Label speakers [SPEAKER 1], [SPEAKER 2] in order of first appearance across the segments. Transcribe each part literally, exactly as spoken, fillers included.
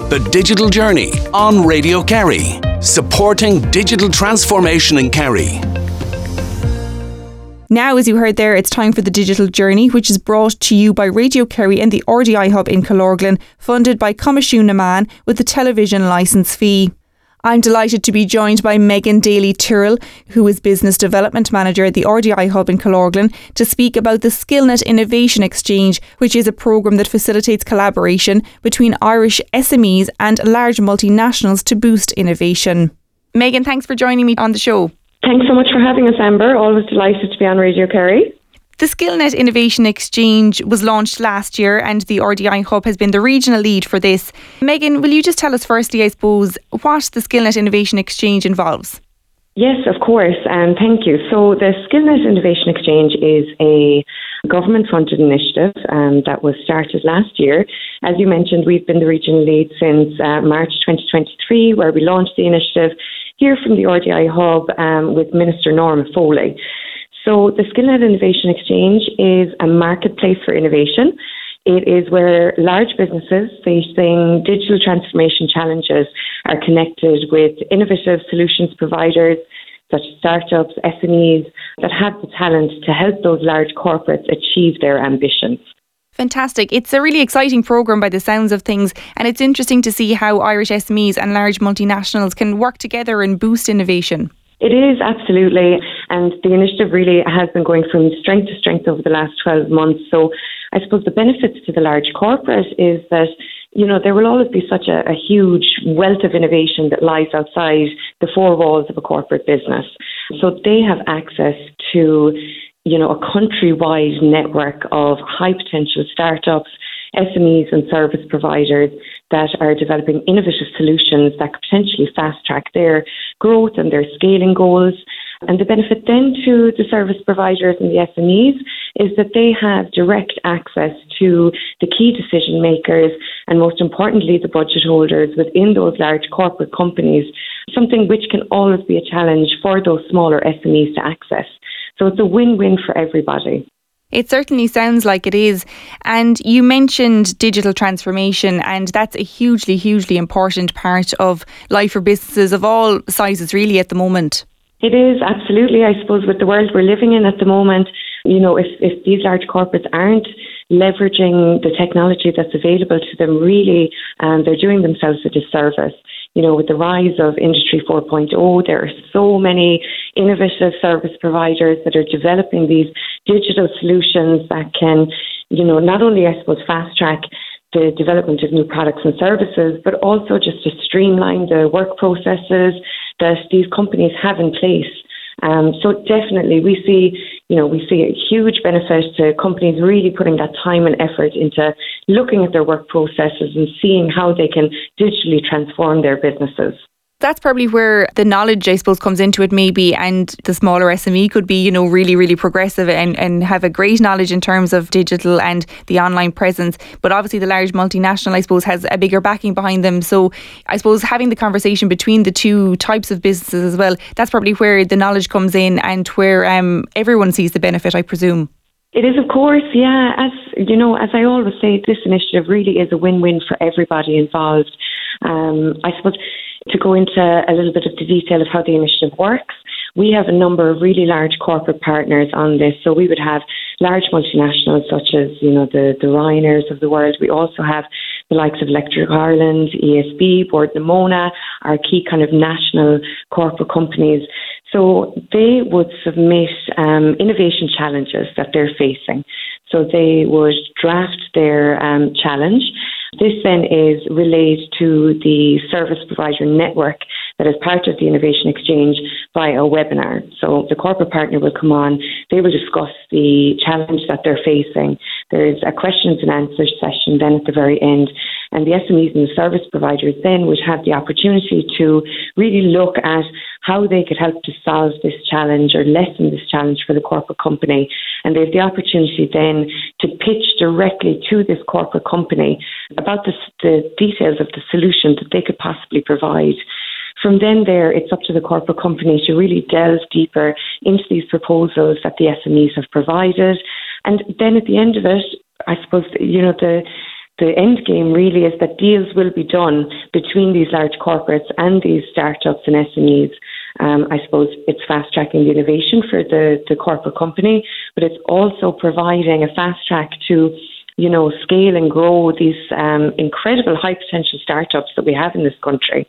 [SPEAKER 1] The Digital Journey on Radio Kerry, supporting digital transformation in Kerry.
[SPEAKER 2] Now, as you heard there, it's time for The Digital Journey, which is brought to you by Radio Kerry and the R D I Hub in Killorglin, funded by Coimisiún na Meán with the television licence fee. I'm delighted to be joined by Megan Daly-Tyrrell, who is Business Development Manager at the R D I Hub in Killorglin, to speak about the Skillnet Innovation Exchange, which is a programme that facilitates collaboration between Irish S M Es and large multinationals to boost innovation. Megan, thanks for joining me on the show.
[SPEAKER 3] Thanks so much for having us, Amber. Always delighted to be on Radio Kerry.
[SPEAKER 2] The Skillnet Innovation Exchange was launched last year and the R D I Hub has been the regional lead for this. Megan, will you just tell us firstly, I suppose, what the Skillnet Innovation Exchange involves?
[SPEAKER 3] Yes, of course, and thank you. So the Skillnet Innovation Exchange is a government-funded initiative um, that was started last year. As you mentioned, we've been the regional lead since uh, March twenty twenty-three, where we launched the initiative here from the R D I Hub um, with Minister Norma Foley. So the Skillnet Innovation Exchange is a marketplace for innovation. It is where large businesses facing digital transformation challenges are connected with innovative solutions providers such as startups, S M Es that have the talent to help those large corporates achieve their ambitions.
[SPEAKER 2] Fantastic. It's a really exciting programme by the sounds of things, and it's interesting to see how Irish S M Es and large multinationals can work together and boost innovation.
[SPEAKER 3] It is, absolutely. And the initiative really has been going from strength to strength over the last twelve months. So I suppose the benefits to the large corporate is that, you know, there will always be such a, a huge wealth of innovation that lies outside the four walls of a corporate business. So they have access to, you know, a countrywide network of high potential startups, S M Es and service providers that are developing innovative solutions that could potentially fast-track their growth and their scaling goals. And the benefit then to the service providers and the S M Es is that they have direct access to the key decision makers and, most importantly, the budget holders within those large corporate companies, something which can always be a challenge for those smaller S M Es to access. So it's a win-win for everybody.
[SPEAKER 2] It certainly sounds like it is. And you mentioned digital transformation, and that's a hugely, hugely important part of life for businesses of all sizes really at the moment.
[SPEAKER 3] It is, absolutely. I suppose with the world we're living in at the moment, you know, if, if these large corporates aren't leveraging the technology that's available to them, really, um, they're doing themselves a disservice. You know, with the rise of Industry four point oh, there are so many innovative service providers that are developing these digital solutions that can, you know, not only, I suppose, fast track the development of new products and services, but also just to streamline the work processes that these companies have in place. Um, so definitely we see, you know, we see a huge benefit to companies really putting that time and effort into looking at their work processes and seeing how they can digitally transform their businesses.
[SPEAKER 2] That's probably where the knowledge, I suppose, comes into it maybe, and the smaller S M E could be, you know, really, really progressive and, and have a great knowledge in terms of digital and the online presence. But obviously the large multinational, I suppose, has a bigger backing behind them. So I suppose having the conversation between the two types of businesses as well, that's probably where the knowledge comes in and where um, everyone sees the benefit, I presume.
[SPEAKER 3] It is, of course, yeah. As you know, as I always say, this initiative really is a win-win for everybody involved. Um, I suppose to go into a little bit of the detail of how the initiative works, we have a number of really large corporate partners on this. So we would have large multinationals such as, you know, the, the Ryanairs of the world. We also have the likes of Electric Ireland, E S B, Board Nimona, our key kind of national corporate companies. So they would submit um, innovation challenges that they're facing. So they would draft their um, challenge. This then is relayed to the service provider network that is part of the Innovation Exchange via a webinar. So the corporate partner will come on, they will discuss the challenge that they're facing. There's a questions and answers session then at the very end, and the S M Es and the service providers then would have the opportunity to really look at how they could help to solve this challenge or lessen this challenge for the corporate company. And they have the opportunity then to pitch directly to this corporate company about the, the details of the solution that they could possibly provide. From then there, it's up to the corporate company to really delve deeper into these proposals that the S M Es have provided. And then at the end of it, I suppose, you know, the the end game really is that deals will be done between these large corporates and these startups and S M Es. Um, I suppose it's fast-tracking the innovation for the, the corporate company, but it's also providing a fast track to, you know, scale and grow these um, incredible high-potential startups that we have in this country.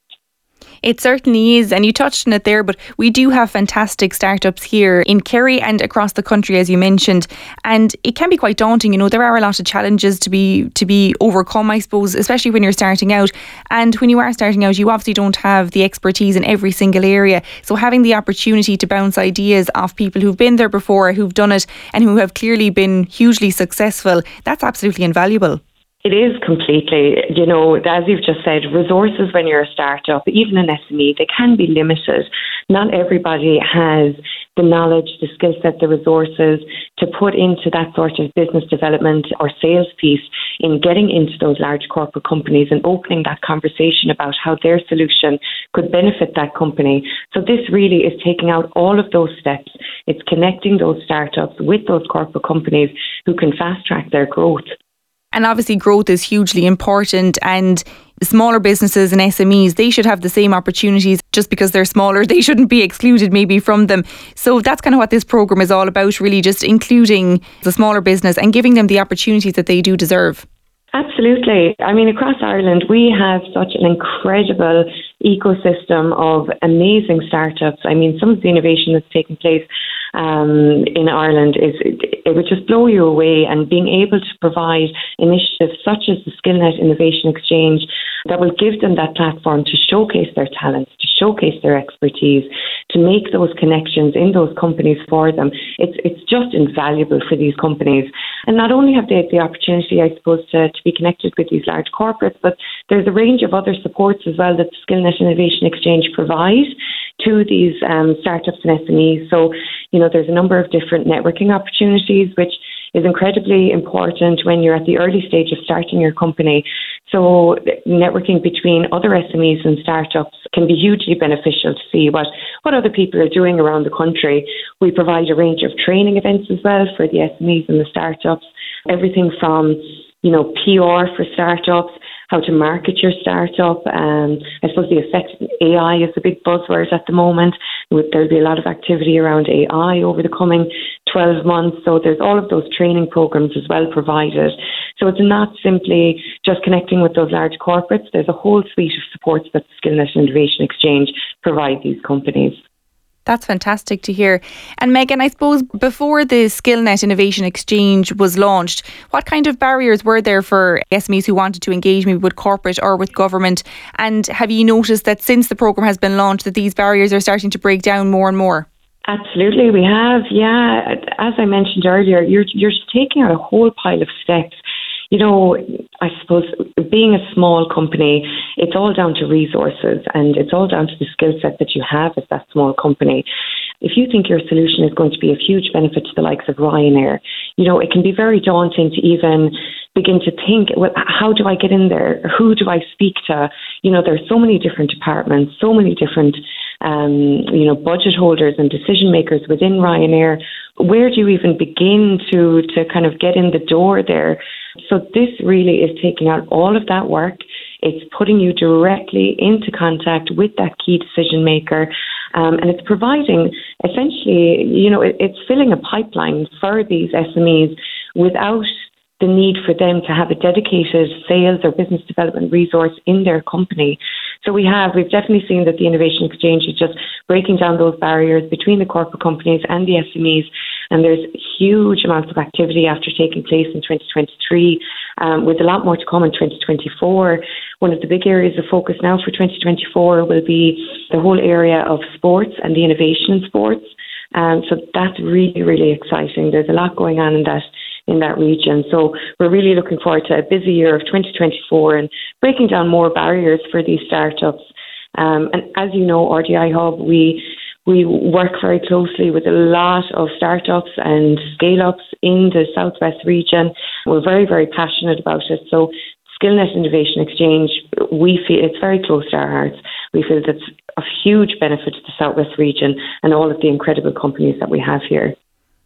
[SPEAKER 2] It certainly is, and you touched on it there, but we do have fantastic startups here in Kerry and across the country, as you mentioned, and it can be quite daunting. You know, there are a lot of challenges to be to be overcome, I suppose, especially when you're starting out. And when you are starting out, you obviously don't have the expertise in every single area. So having the opportunity to bounce ideas off people who've been there before, who've done it, and who have clearly been hugely successful, that's absolutely invaluable.
[SPEAKER 3] It is completely, you know, as you've just said, resources when you're a startup, even an S M E, they can be limited. Not everybody has the knowledge, the skill set, the resources to put into that sort of business development or sales piece in getting into those large corporate companies and opening that conversation about how their solution could benefit that company. So this really is taking out all of those steps. It's connecting those startups with those corporate companies who can fast track their growth.
[SPEAKER 2] And obviously growth is hugely important, and smaller businesses and S M Es, they should have the same opportunities. Just because they're smaller, they shouldn't be excluded maybe from them. So that's kind of what this programme is all about, really, just including the smaller business and giving them the opportunities that they do deserve.
[SPEAKER 3] Absolutely. I mean, across Ireland, we have such an incredible ecosystem of amazing startups. I mean, some of the innovation that's taking place um, in Ireland is it, it would just blow you away. And being able to provide initiatives such as the SkillNet Innovation Exchange that will give them that platform to showcase their talents, to showcase their expertise, to make those connections in those companies for them. It's it's just invaluable for these companies. And not only have they the opportunity, I suppose, to, to be connected with these large corporates, but there's a range of other supports as well that the SkillNet Innovation Exchange provides to these um, startups and S M Es. So, you know, there's a number of different networking opportunities, which is incredibly important when you're at the early stage of starting your company. So networking between other S M Es and startups can be hugely beneficial to see what, what other people are doing around the country. We provide a range of training events as well for the S M Es and the startups, everything from, you know, P R for startups, how to market your startup. Um, I suppose the effect of A I is a big buzzword at the moment. There'll be a lot of activity around A I over the coming twelve months. So there's all of those training programs as well provided. So it's not simply just connecting with those large corporates. There's a whole suite of supports that the SkillNet Innovation Exchange provide these companies.
[SPEAKER 2] That's fantastic to hear. And Megan, I suppose before the SkillNet Innovation Exchange was launched, what kind of barriers were there for S M Es who wanted to engage maybe with corporate or with government? And have you noticed that since the programme has been launched that these barriers are starting to break down more and more?
[SPEAKER 3] Absolutely, we have. Yeah, as I mentioned earlier, you're you're taking out a whole pile of steps. You know, I suppose being a small company, it's all down to resources and it's all down to the skill set that you have as that small company. If you think your solution is going to be of huge benefit to the likes of Ryanair, you know, it can be very daunting to even begin to think, well, how do I get in there? Who do I speak to? You know, there's so many different departments, so many different, um, you know, budget holders and decision makers within Ryanair. Where do you even begin to, to kind of get in the door there? So this really is taking out all of that work. It's putting you directly into contact with that key decision maker. Um, and it's providing, essentially, you know, it, it's filling a pipeline for these S M Es without the need for them to have a dedicated sales or business development resource in their company. So we have, we've definitely seen that the Innovation Exchange is just breaking down those barriers between the corporate companies and the S M Es. And there's huge amounts of activity after taking place in twenty twenty-three, um, with a lot more to come in twenty twenty-four. One of the big areas of focus now for twenty twenty-four will be the whole area of sports and the innovation in sports. Um, so that's really, really exciting. There's a lot going on in that in that region. So we're really looking forward to a busy year of twenty twenty-four and breaking down more barriers for these startups. Um, and as you know, R D I Hub, we we work very closely with a lot of startups and scale-ups in the Southwest region. We're very, very passionate about it. So SkillNet Innovation Exchange, we feel it's very close to our hearts. We feel that's of huge benefit to the Southwest region and all of the incredible companies that we have here.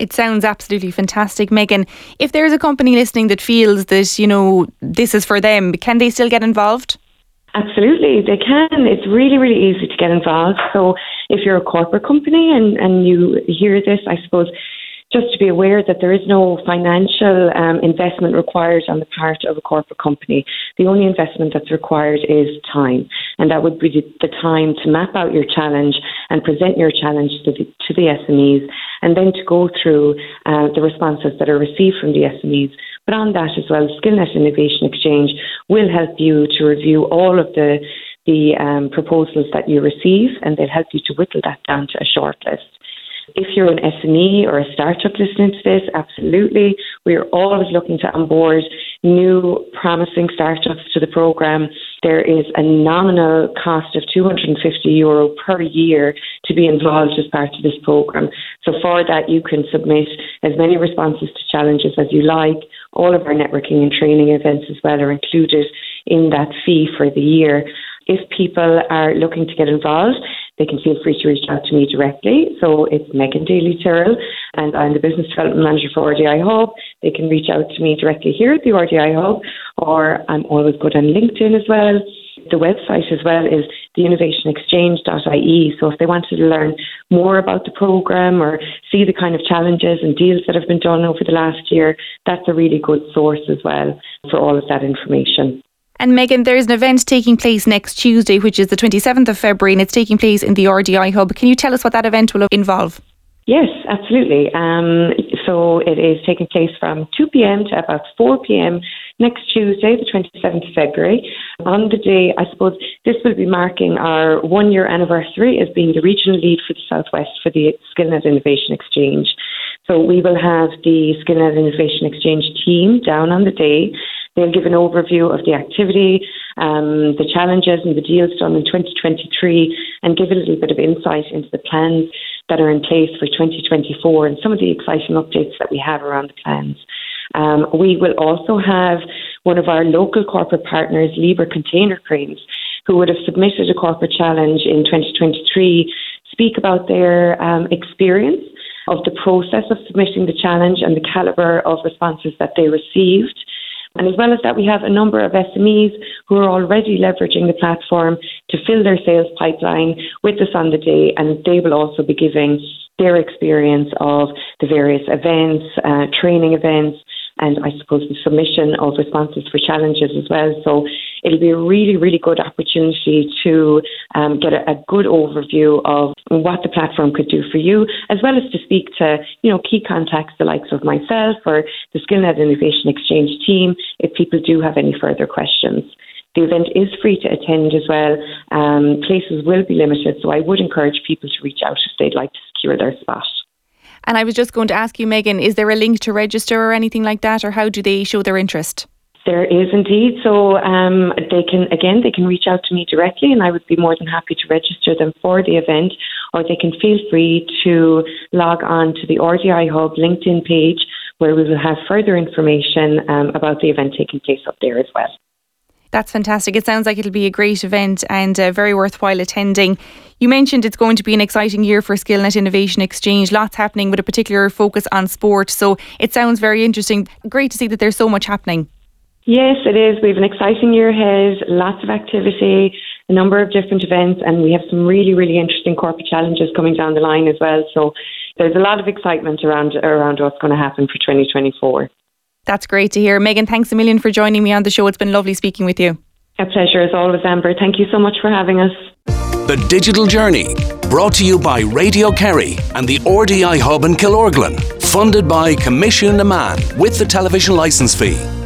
[SPEAKER 2] It sounds absolutely fantastic, Megan. If there's a company listening that feels that, you know, this is for them, can they still get involved?
[SPEAKER 3] Absolutely, they can. It's really, really easy to get involved. So if you're a corporate company and, and you hear this, I suppose just to be aware that there is no financial um, investment required on the part of a corporate company. The only investment that's required is time, and that would be the time to map out your challenge and present your challenge to the, to the S M Es, and then to go through uh, the responses that are received from the S M Es. But on that as well, SkillNet Innovation Exchange will help you to review all of the the um, proposals that you receive, and they'll help you to whittle that down to a short list. If you're an S M E or a startup listening to this, absolutely. We're always looking to onboard new promising startups to the programme. There is a nominal cost of two hundred fifty euro per year to be involved as part of this programme. So for that, you can submit as many responses to challenges as you like. All of our networking and training events as well are included in that fee for the year. If people are looking to get involved, they can feel free to reach out to me directly. So it's Megan Daly-Tyrrell, and I'm the Business Development Manager for R D I Hub. They can reach out to me directly here at the R D I Hub, or I'm always good on LinkedIn as well. The website as well is the innovation exchange dot I E. So if they wanted to learn more about the programme or see the kind of challenges and deals that have been done over the last year, that's a really good source as well for all of that information.
[SPEAKER 2] And Megan, there's an event taking place next Tuesday, which is the twenty-seventh of February, and it's taking place in the R D I Hub. Can you tell us what that event will involve?
[SPEAKER 3] Yes, absolutely. Um, so it is taking place from two p.m. to about four p.m. next Tuesday, the twenty-seventh of February. On the day, I suppose this will be marking our one-year anniversary as being the regional lead for the Southwest for the SkillNet Innovation Exchange. So we will have the SkillNet Innovation Exchange team down on the day. They'll give an overview of the activity, um, the challenges and the deals done in twenty twenty-three, and give a little bit of insight into the plans that are in place for twenty twenty-four and some of the exciting updates that we have around the plans. Um, we will also have one of our local corporate partners, Liebherr Container Cranes, who would have submitted a corporate challenge in twenty twenty-three, speak about their um, experience of the process of submitting the challenge and the calibre of responses that they received. And as well as that, we have a number of S M Es who are already leveraging the platform to fill their sales pipeline with us on the day, and they will also be giving their experience of the various events, uh, training events, and I suppose the submission of responses for challenges as well. So it'll be a really, really good opportunity to um, get a, a good overview of what the platform could do for you, as well as to speak to, you know, key contacts, the likes of myself or the SkillNet Innovation Exchange team, if people do have any further questions. The event is free to attend as well. Um, places will be limited, so I would encourage people to reach out if they'd like to secure their spot.
[SPEAKER 2] And I was just going to ask you, Megan, is there a link to register or anything like that, or how do they show their interest?
[SPEAKER 3] There is indeed. So um, they can, again, they can reach out to me directly, and I would be more than happy to register them for the event, or they can feel free to log on to the R D I Hub LinkedIn page, where we will have further information um, about the event taking place up there as well.
[SPEAKER 2] That's fantastic. It sounds like it'll be a great event and uh, very worthwhile attending. You mentioned it's going to be an exciting year for SkillNet Innovation Exchange. Lots happening with a particular focus on sport. So it sounds very interesting. Great to see that there's so much happening.
[SPEAKER 3] Yes, it is. We have an exciting year ahead, lots of activity, a number of different events, and we have some really, really interesting corporate challenges coming down the line as well. So there's a lot of excitement around, around what's going to happen for twenty twenty-four.
[SPEAKER 2] That's great to hear. Megan, thanks a million for joining me on the show. It's been lovely speaking with you.
[SPEAKER 3] A pleasure as always, Amber. Thank you so much for having us.
[SPEAKER 1] The Digital Journey, brought to you by Radio Kerry and the R D I Hub in Killorglin, funded by Commission na Man with the television licence fee.